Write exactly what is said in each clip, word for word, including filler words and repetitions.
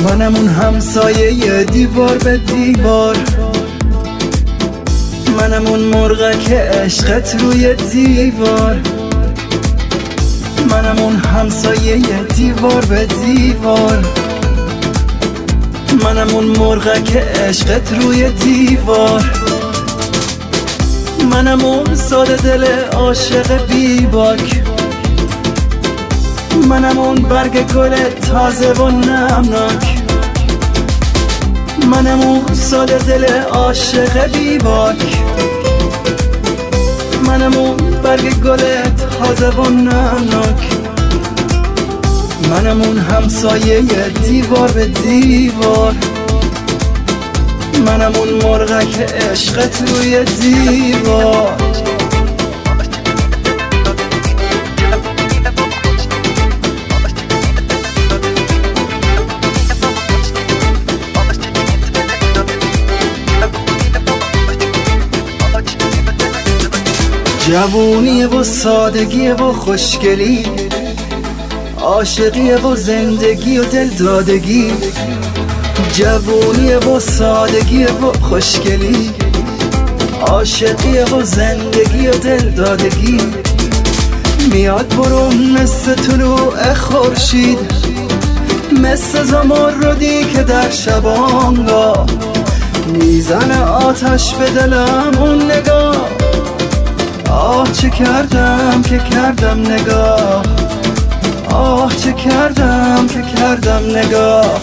منم اون همسایه دیوار به دیوار، منم اون مرغک عشقت روی دیوار، منم اون همسایه دیوار به دیوار، منم اون مرغک عشقت روی دیوار، منم اون ساده دل عاشق بیباک، منم اون برگ گل تازه و نمناک، منم اون ساده دل عاشق بیباک، منم اون برگ گل تازه و نمناک، منم اون همسایه دیوار به دیوار، منم اون مرغک عشقت روی دیوار. جوونیه و سادگیه و خوشگلی، عاشقیه و زندگی و دلدادگی، جوونیه و سادگیه و خوشگلی، عاشقیه و زندگی و دلدادگی، میاد برو مثل طلوع خورشید، مثل زمردی که در شبانگاه میزنه آتش به دلم اون نگاه. آه چه کردم که کردم نگاه، آه چه کردم که کردم نگاه.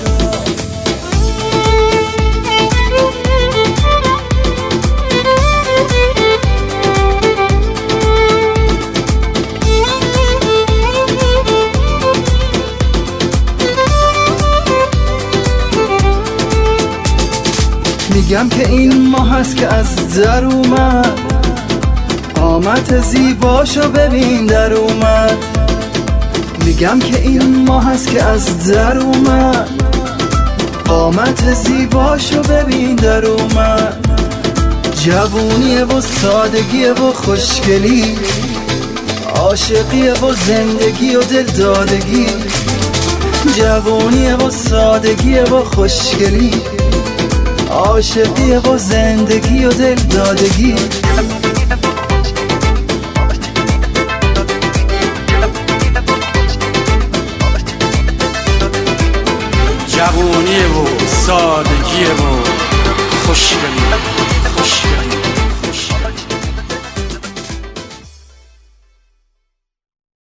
میگم که این ماه هست که از در اومد، قامت زیباشو ببین در اومد. میگم که این ماه هست که از در اومد، قامت زیباشو ببین در اومد. جوونیه و سادگیه و خوشگلی، عاشقیه و زندگی و دلدادگی، جوونیه و سادگیه و خوشگلی، عاشقیه و زندگی و دلدادگی. جوونیه و سادگیه و